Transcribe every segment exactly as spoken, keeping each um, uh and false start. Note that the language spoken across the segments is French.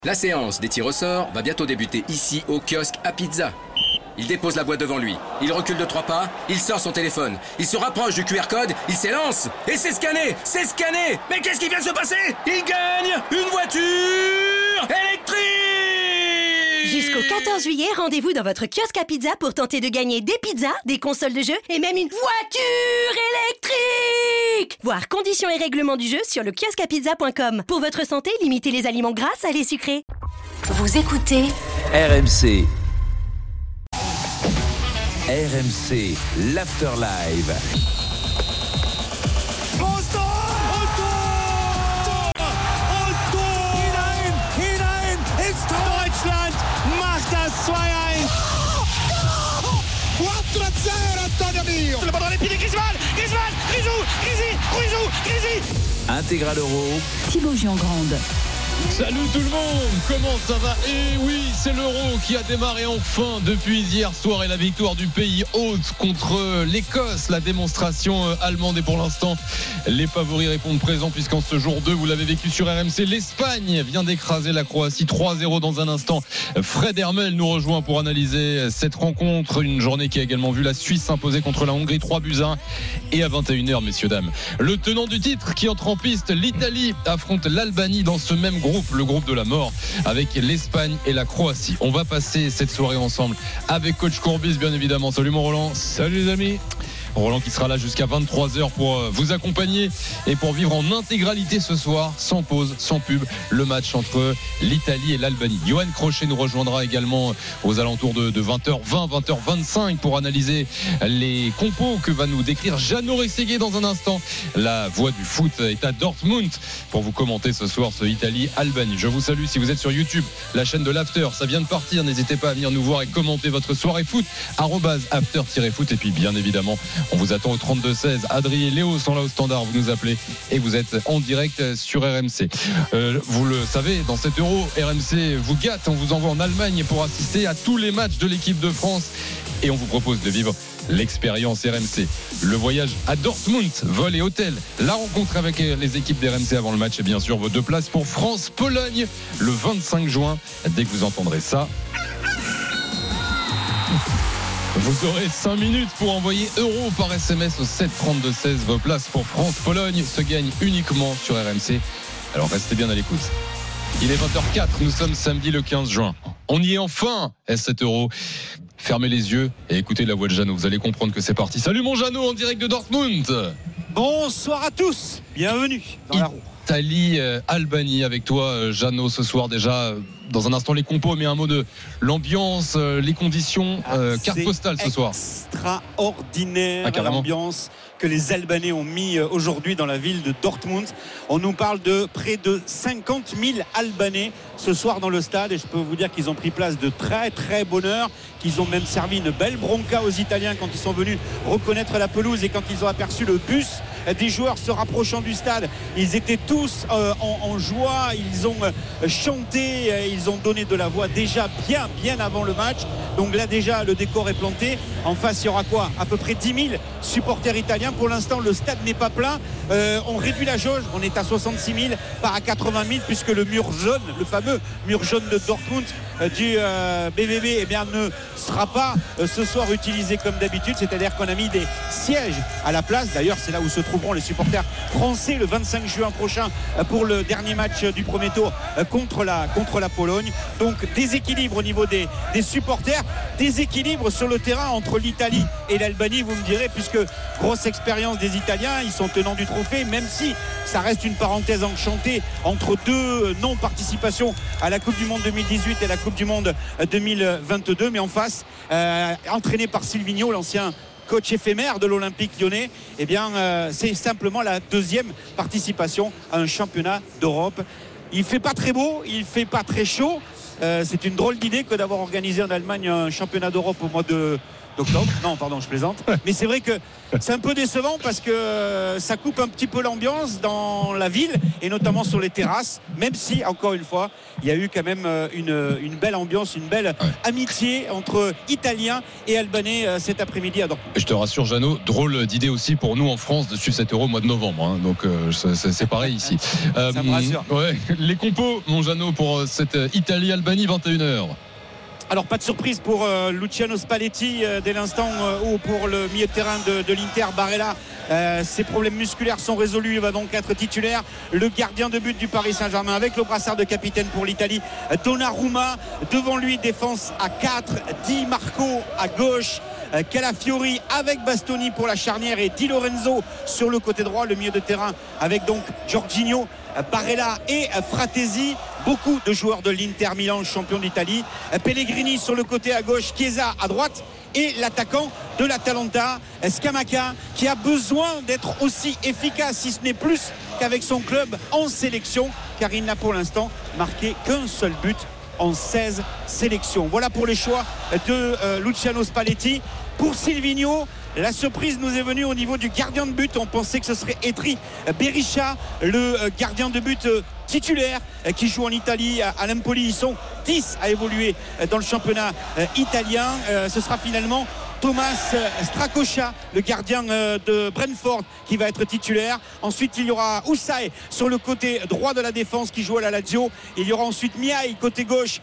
La séance des tirs au sort va bientôt débuter ici au kiosque à pizza. Il dépose la boîte devant lui, il recule de trois pas, il sort son téléphone, il se rapproche du Q R code, il s'élance et c'est scanné, c'est scanné. Mais qu'est-ce qui vient de se passer? Il gagne une voiture électrique. Jusqu'au quatorze juillet, rendez-vous dans votre kiosque à pizza pour tenter de gagner des pizzas, des consoles de jeux et même une voiture électrique. Voir conditions et règlements du jeu sur le kiosque à pizza point com. Pour votre santé, limitez les aliments gras, salés, sucrés. Vous écoutez R M C. R M C, l'Afterlive. Hinein, hinein ins Tor. Deutschland macht das zwei eins. quattro a zero, Antonio mio. Le ballon dans les pieds de Griezmann, Griezmann, Grisou, Grisi, Grisou, Grisi. Intégral Euro. Thibaut Giangrande. Salut tout le monde, comment ça va? Et oui, c'est l'Euro qui a démarré enfin depuis hier soir et la victoire du pays hôte contre l'Écosse. La démonstration allemande et pour l'instant, les favoris répondent présents puisqu'en ce jour deux, vous l'avez vécu sur R M C, l'Espagne vient d'écraser la Croatie trois zéro dans un instant. Fred Hermel nous rejoint pour analyser cette rencontre, une journée qui a également vu la Suisse s'imposer contre la Hongrie trois buts à un. Et à vingt et une heures, messieurs, dames, le tenant du titre qui entre en piste, l'Italie affronte l'Albanie dans ce même groupe. Le groupe de la mort avec l'Espagne et la Croatie. On va passer cette soirée ensemble avec coach Courbis, bien évidemment. Salut mon Roland. Salut les amis. Roland qui sera là jusqu'à vingt-trois heures pour vous accompagner et pour vivre en intégralité ce soir, sans pause, sans pub, le match entre l'Italie et l'Albanie. Johan Crochet nous rejoindra également aux alentours de vingt heures vingt, vingt heures vingt-cinq pour analyser les compos que va nous décrire Jeannot Rességuier dans un instant. La voix du foot est à Dortmund pour vous commenter ce soir ce Italie-Albanie. Je vous salue si vous êtes sur YouTube, la chaîne de l'After, ça vient de partir. N'hésitez pas à venir nous voir et commenter votre soirée foot, arobase after-foot. Et puis bien évidemment, on vous attend au trente-deux seize. Adrien et Léo sont là au standard. Vous nous appelez et vous êtes en direct sur R M C. Euh, vous le savez, dans cet Euro, R M C vous gâte. On vous envoie en Allemagne pour assister à tous les matchs de l'équipe de France. Et on vous propose de vivre l'expérience R M C. Le voyage à Dortmund, vol et hôtel. La rencontre avec les équipes d'R M C avant le match. Et bien sûr, vos deux places pour France-Pologne le vingt-cinq juin. Dès que vous entendrez ça, vous aurez cinq minutes pour envoyer euro par S M S au sept trente-deux seize. Vos places pour France-Pologne se gagnent uniquement sur R M C. Alors restez bien à l'écoute. Il est vingt heures quatre, nous sommes samedi le quinze juin. On y est enfin, S sept euros. Fermez les yeux et écoutez la voix de Jeannot. Vous allez comprendre que c'est parti. Salut mon Jeannot en direct de Dortmund. Bonsoir à tous, bienvenue dans la roue. Italie, euh, Albanie avec toi euh, Jeannot ce soir déjà. Euh, dans un instant les compos, mais un mot de l'ambiance, euh, les conditions, euh, ah, carte postale ce soir. Extraordinaire ah, l'ambiance que les Albanais ont mis aujourd'hui dans la ville de Dortmund. On nous parle de près de cinquante mille Albanais ce soir dans le stade et je peux vous dire qu'ils ont pris place de très très bonne heure, qu'ils ont même servi une belle bronca aux Italiens quand ils sont venus reconnaître la pelouse et quand ils ont aperçu le bus des joueurs se rapprochant du stade. Ils étaient tous euh, en, en joie, ils ont euh, chanté, euh, ils ont donné de la voix déjà bien bien avant le match. Donc là déjà le décor est planté. En face il y aura quoi? À peu près dix mille supporters italiens. Pour l'instant le stade n'est pas plein. Euh, on réduit la jauge, on est à soixante-six mille, pas à quatre-vingt mille puisque le mur jaune, le fameux mur jaune de Dortmund euh, du euh, B V B eh bien, ne sera pas euh, ce soir utilisé comme d'habitude. C'est-à-dire qu'on a mis des sièges à la place. D'ailleurs c'est là où se trouveront les supporters français le vingt-cinq juin prochain euh, pour le dernier match euh, du premier tour euh, contre, la, contre la Pologne. Donc déséquilibre au niveau des, des supporters, déséquilibre sur le terrain entre l'Italie et l'Albanie, vous me direz, puisque grosse expérience des Italiens, ils sont tenants du trophée, même si ça reste une parenthèse enchantée entre deux non-participations à la Coupe du Monde deux mille dix-huit et la Coupe du Monde deux mille vingt-deux. Mais en face, euh, entraîné par Silvino, l'ancien coach éphémère de l'Olympique lyonnais, eh bien, euh, c'est simplement la deuxième participation à un championnat d'Europe. Il fait pas très beau, il fait pas très chaud. Euh, c'est une drôle d'idée que d'avoir organisé en Allemagne un championnat d'Europe au mois de d'octobre. Non, pardon, je plaisante. Mais c'est vrai que c'est un peu décevant parce que ça coupe un petit peu l'ambiance dans la ville et notamment sur les terrasses, même si, encore une fois, il y a eu quand même une, une belle ambiance, une belle ouais. amitié entre Italiens et Albanais cet après-midi à Dortmund. Je te rassure, Jeannot, drôle d'idée aussi pour nous en France de suivre cet Euro au mois de novembre. Hein. Donc euh, c'est, c'est pareil ici. Euh, Ça me rassure. Ouais. Les compos, mon Jeannot, pour cette Italie-Albanie, vingt et une heures. Alors pas de surprise pour euh, Luciano Spalletti euh, dès l'instant euh, où pour le milieu de terrain de, de l'Inter, Barella, euh, ses problèmes musculaires sont résolus, il va donc être titulaire. Le gardien de but du Paris Saint-Germain avec le brassard de capitaine pour l'Italie, Donnarumma. Devant lui, défense à quatre, Di Marco à gauche, Calafiori avec Bastoni pour la charnière et Di Lorenzo sur le côté droit, le milieu de terrain avec donc Jorginho, Barella et Fratesi. Beaucoup de joueurs de l'Inter Milan, champion d'Italie. Pellegrini sur le côté à gauche, Chiesa à droite et l'attaquant de l'Atalanta, Scamacca, qui a besoin d'être aussi efficace, si ce n'est plus qu'avec son club en sélection, car il n'a pour l'instant marqué qu'un seul but en seize sélections. Voilà pour les choix de euh, Luciano Spalletti. Pour Silvinho, la surprise nous est venue au niveau du gardien de but. On pensait que ce serait Etri Berisha, le gardien de but titulaire qui joue en Italie à l'Empoli. Ils sont dix à évoluer dans le championnat italien. Ce sera finalement Thomas Strakosha, le gardien de Brentford, qui va être titulaire. Ensuite, il y aura Oussaï sur le côté droit de la défense qui joue à la Lazio. Il y aura ensuite Miaï côté gauche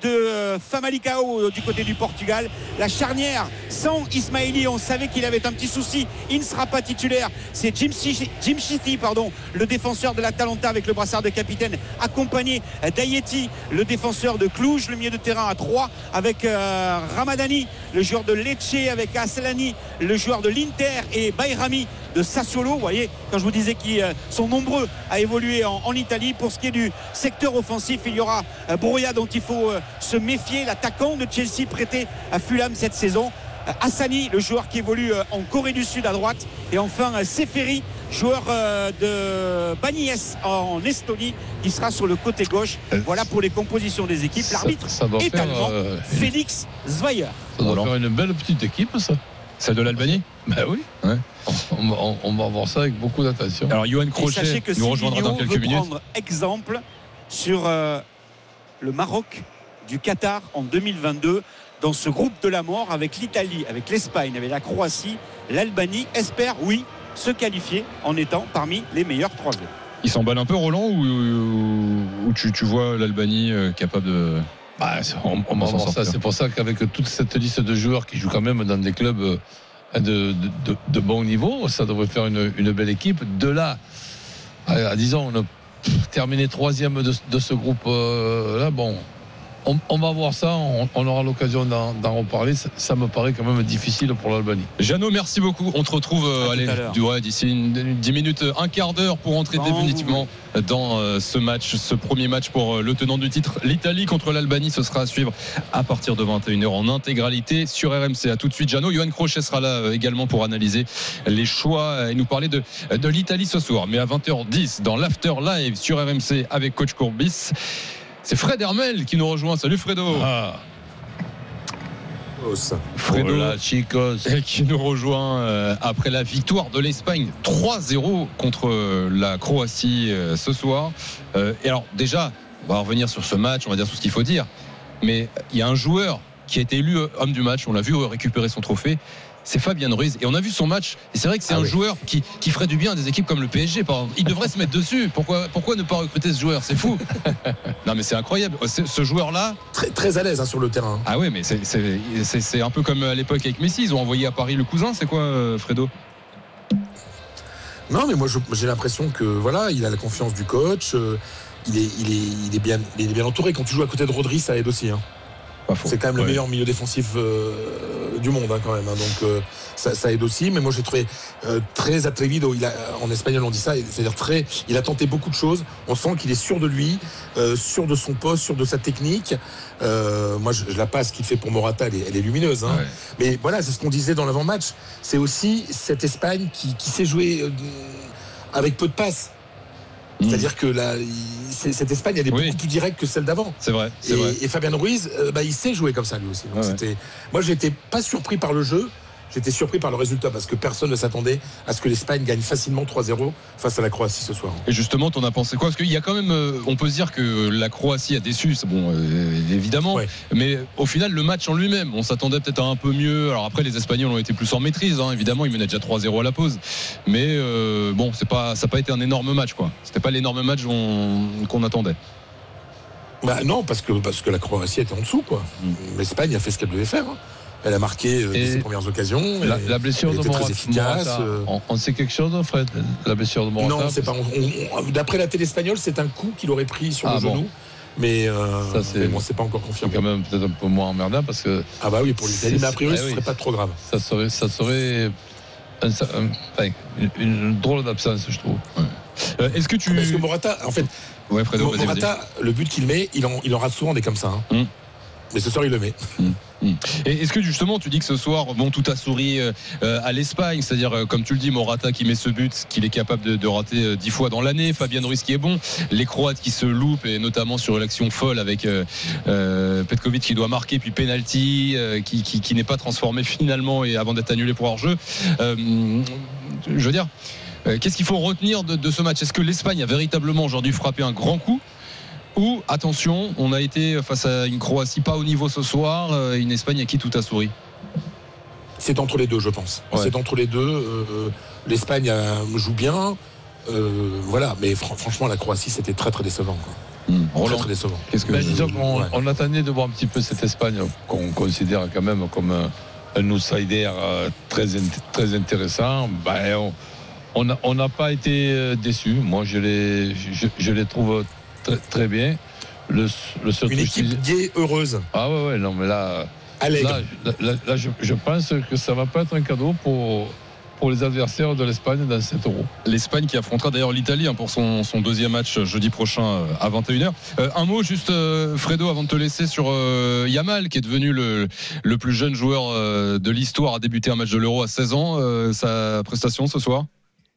de Famalicão du côté du Portugal. La charnière sans Ismaili, on savait qu'il avait un petit souci. Il ne sera pas titulaire. C'est Jim Chiti, pardon, le défenseur de l'Atalanta avec le brassard de capitaine, accompagné d'Ayeti, le défenseur de Cluj, le milieu de terrain à trois avec euh, Ramadani, le joueur de Lecce, avec Asllani, le joueur de l'Inter, et Bayrami de Sassuolo. Vous voyez, quand je vous disais qu'ils sont nombreux à évoluer en, en Italie. Pour ce qui est du secteur offensif, il y aura euh, Broja dont il faut euh, se méfier, l'attaquant de Chelsea prêté à Fulham cette saison. euh, Hassani, le joueur qui évolue euh, en Corée du Sud à droite, et enfin euh, Seferi, joueur euh, de Baniès en Estonie, qui sera sur le côté gauche. Voilà pour les compositions des équipes. L'arbitre ça, ça est allemand, euh... Félix Zweier. Ça doit faire une belle petite équipe, ça. Celle de l'Albanie ? Ben oui. Ouais. On, on, on va voir ça avec beaucoup d'attention. Alors, Johan Crochet nous rejoindra dans quelques minutes. Prendre exemple sur euh, le Maroc du Qatar en deux mille vingt-deux, dans ce groupe de la mort, avec l'Italie, avec l'Espagne, avec la Croatie. L'Albanie espère, oui, se qualifier en étant parmi les meilleurs troisièmes. Il s'emballe un peu, Roland, ou, ou, ou tu, tu vois l'Albanie euh, capable de... Bah, on, on va voir ça. C'est pour ça qu'avec toute cette liste de joueurs qui jouent quand même dans des clubs de, de, de, de bon niveau, ça devrait faire une, une belle équipe. De là, à, à disons, on a terminé troisième de, de ce groupe euh, là, bon, on, on va voir ça, on, on aura l'occasion d'en, d'en reparler. Ça, ça me paraît quand même difficile pour l'Albanie. Jeannot, merci beaucoup. On te retrouve euh, allez, ouais, d'ici une, dix minutes, un quart d'heure pour entrer bon, définitivement oui. dans euh, ce match, ce premier match pour euh, le tenant du titre, l'Italie contre l'Albanie. Ce sera à suivre à partir de vingt et une heures en intégralité sur R M C. À tout de suite, Jeannot. Johan Crochet sera là euh, également pour analyser les choix et nous parler de, de l'Italie ce soir. Mais à vingt heures dix, dans l'After Live sur R M C avec Coach Courbis, c'est Fred Hermel qui nous rejoint. Salut Fredo. Ah. Fredo Hola, chicos. Qui nous rejoint euh, après la victoire de l'Espagne trois zéro contre euh, la Croatie euh, ce soir. Euh, et alors déjà, on va revenir sur ce match, on va dire tout ce qu'il faut dire. Mais il y a un joueur qui a été élu homme du match, on l'a vu récupérer son trophée. C'est Fabien Ruiz, et on a vu son match, et c'est vrai que c'est ah un oui. joueur qui, qui ferait du bien à des équipes comme le P S G, par exemple. Il devrait se mettre dessus. Pourquoi, pourquoi ne pas recruter ce joueur? C'est fou. Non mais c'est incroyable, c'est, ce joueur là très, très à l'aise hein, sur le terrain. Ah ouais, mais c'est, c'est, c'est, c'est un peu comme à l'époque avec Messi, ils ont envoyé à Paris le cousin. C'est quoi euh, Fredo? Non mais moi je, j'ai l'impression que voilà, il a la confiance du coach, euh, il, est, il, est, il, est bien, il est bien entouré. Quand tu joues à côté de Rodri, ça aide aussi hein. C'est quand même ouais. le meilleur milieu défensif euh, du monde hein, quand même hein. Donc euh, ça, ça aide aussi. Mais moi j'ai trouvé euh, très atrevido. Il a, en espagnol on dit ça, c'est-à-dire très. Il a tenté beaucoup de choses. On sent qu'il est sûr de lui, euh, sûr de son poste, sûr de sa technique. Euh, moi je, je la passe qu'il fait pour Morata, elle est, elle est lumineuse. Hein. Ouais. Mais voilà, c'est ce qu'on disait dans l'avant-match. C'est aussi cette Espagne qui, qui sait jouer euh, avec peu de passes. C'est-à-dire que la, cette Espagne elle est oui. beaucoup plus directe que celle d'avant. C'est vrai. C'est et, vrai. et Fabien Ruiz, euh, bah, il sait jouer comme ça lui aussi. Donc ouais. c'était, moi j'étais pas surpris par le jeu. j'étais surpris par le résultat parce que personne ne s'attendait à ce que l'Espagne gagne facilement trois zéro face à la Croatie ce soir. Et justement, t'en as pensé quoi? Parce qu'il y a quand même, on peut se dire que la Croatie a déçu, c'est bon, euh, évidemment, ouais. Mais au final, le match en lui-même, on s'attendait peut-être à un peu mieux. Alors après, les Espagnols ont été plus en maîtrise, hein, évidemment, ils menaient déjà trois zéro à la pause. Mais euh, bon, c'est pas, ça n'a pas été un énorme match, quoi. C'était pas l'énorme match on, qu'on attendait. Bah non, parce que, parce que la Croatie était en dessous, quoi. Mmh. L'Espagne a fait ce qu'elle devait faire. Hein. Elle a marqué euh, ses premières occasions. La, la blessure de Morata, efficace, euh... on, on sait quelque chose, Fred? La blessure de Morata? Non, c'est pas. On, on, d'après la télé espagnole, c'est un coup qu'il aurait pris sur ah, le bon. genou. Mais, euh, ça, c'est, mais bon, c'est pas encore confirmé. C'est quand même peut-être un peu moins emmerdant parce que. Ah bah oui, pour l'Italie, mais a priori, ah, ce serait oui. pas trop grave. Ça serait, ça serait un, un, enfin, une, une drôle d'absence, je trouve. Ouais. Euh, est-ce que tu. Parce que Morata, en fait. Ouais, Fredo, Morata, vas-y, vas-y. Le but qu'il met, il en, il en rate souvent des comme ça. Hein. Mm. Mais ce soir, il le met. Mmh. Mmh. Et est-ce que justement, tu dis que ce soir, bon, tout a souri euh, à l'Espagne, c'est-à-dire, euh, comme tu le dis, Morata qui met ce but, qu'il est capable de, de rater euh, dix fois dans l'année, Fabian Ruiz qui est bon, les Croates qui se loupent, et notamment sur l'action folle avec euh, euh, Petkovic qui doit marquer, puis penalty, euh, qui, qui, qui n'est pas transformé finalement, et avant d'être annulé pour hors-jeu. Euh, je veux dire, euh, qu'est-ce qu'il faut retenir de, de ce match? Est-ce que l'Espagne a véritablement aujourd'hui frappé un grand coup? Ou, attention, on a été face à une Croatie pas au niveau ce soir, une Espagne à qui tout a souri? C'est entre les deux, je pense. Ouais. C'est entre les deux. Euh, L'Espagne a, joue bien. Euh, voilà, mais fr- franchement, la Croatie, c'était très, très décevant. Quoi. Mmh. Très, très décevant. Qu'est-ce que ben, disons qu'on ouais. on attendait de voir un petit peu cette Espagne qu'on considère quand même comme un, un outsider très, très intéressant. Ben, on n'a pas été déçus. Moi, je les, je, je les trouve Très, très bien. Le, le seul Une équipe gaie, heureuse. Ah ouais, ouais, non, mais là, là, là, là je, je pense que ça va pas être un cadeau pour, pour les adversaires de l'Espagne dans cet Euro. L'Espagne qui affrontera d'ailleurs l'Italie hein, pour son, son deuxième match jeudi prochain à vingt et une heures. Euh, un mot juste, euh, Fredo, avant de te laisser sur euh, Yamal, qui est devenu le, le plus jeune joueur euh, de l'histoire à débuter un match de l'Euro à seize ans. Euh, sa prestation ce soir?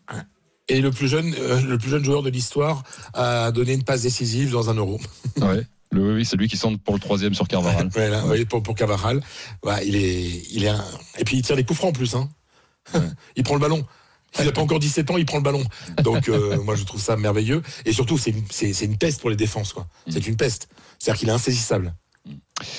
Et le plus jeune, euh, le plus jeune joueur de l'histoire a donné une passe décisive dans un Euro. Ouais. Le, oui, c'est lui qui centre pour le troisième sur Carvajal. Ouais, là, oui, pour, pour Carvajal. Ouais, il est, il est un... Et puis il tire des coups francs en plus. Hein. Ouais. Il prend le ballon. Il n'a pas encore dix-sept ans, il prend le ballon. Donc euh, moi je trouve ça merveilleux. Et surtout, c'est une, c'est, c'est une peste pour les défenses. Quoi. Mm. C'est une peste. C'est-à-dire qu'il est insaisissable. Mm.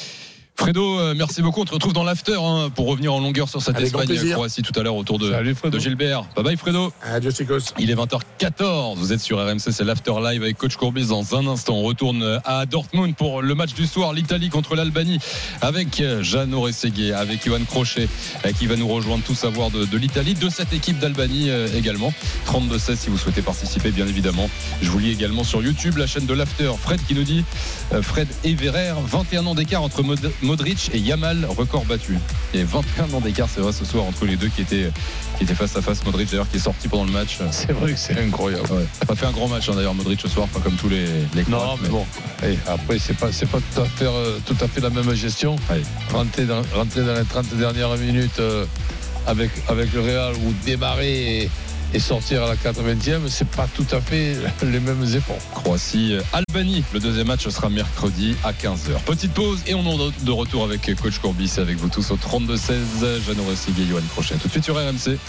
Fredo, merci beaucoup. On te retrouve dans l'after hein, pour revenir en longueur sur cette Avec Espagne-Croatie tout à l'heure autour de, Salut, de Gilbert. Bye bye Fredo. Adieu chicos. Il est vingt heures quatorze. Vous êtes sur R M C, c'est l'after live avec Coach Courbis. Dans un instant, on retourne à Dortmund pour le match du soir, l'Italie contre l'Albanie, avec Jeannot Oreseguier, avec Yoann Crochet, qui va nous rejoindre tout savoir de, de l'Italie, de cette équipe d'Albanie également. trente-deux seize si vous souhaitez participer, bien évidemment. Je vous lis également sur YouTube la chaîne de l'after. Fred qui nous dit Fred Everer, vingt et un ans d'écart entre Mod- Modric et Yamal, record battu. Il y a vingt et un ans d'écart, c'est vrai, ce soir entre les deux qui étaient, qui étaient face à face. Modric d'ailleurs qui est sorti pendant le match. C'est vrai que c'est incroyable. Ouais. Il a fait un grand match hein, d'ailleurs Modric ce soir, pas comme tous les, les non Croates, mais bon. Et après c'est pas c'est pas tout à fait tout à fait la même gestion. Ouais. Rentrer dans rentrer dans les trente dernières minutes euh, avec avec le Real ou démarrer et et sortir à la quatre-vingtième, c'est pas tout à fait les mêmes efforts. Croatie, Albanie, le deuxième match sera mercredi à quinze heures. Petite pause et on est de retour avec Coach Courbis et avec vous tous au trente-deux seize. Jeannot Oreseguier, Yoann Crochet. Tout de suite sur R M C.